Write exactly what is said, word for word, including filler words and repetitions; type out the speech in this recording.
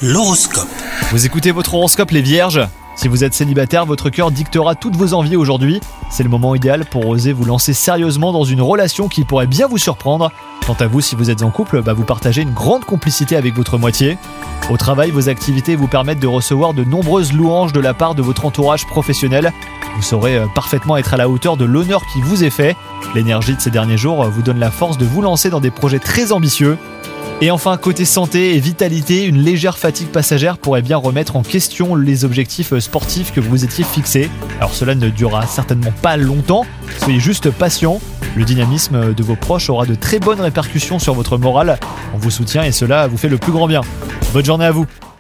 L'horoscope. Vous écoutez votre horoscope les vierges ? Si vous êtes célibataire, votre cœur dictera toutes vos envies aujourd'hui. C'est le moment idéal pour oser vous lancer sérieusement dans une relation qui pourrait bien vous surprendre. Quant à vous, si vous êtes en couple, bah vous partagez une grande complicité avec votre moitié. Au travail, vos activités vous permettent de recevoir de nombreuses louanges de la part de votre entourage professionnel. Vous saurez parfaitement être à la hauteur de l'honneur qui vous est fait. L'énergie de ces derniers jours vous donne la force de vous lancer dans des projets très ambitieux. Et enfin, côté santé et vitalité, une légère fatigue passagère pourrait bien remettre en question les objectifs sportifs que vous vous étiez fixés. Alors cela ne durera certainement pas longtemps, soyez juste patient. Le dynamisme de vos proches aura de très bonnes répercussions sur votre morale. On vous soutient et cela vous fait le plus grand bien. Bonne journée à vous.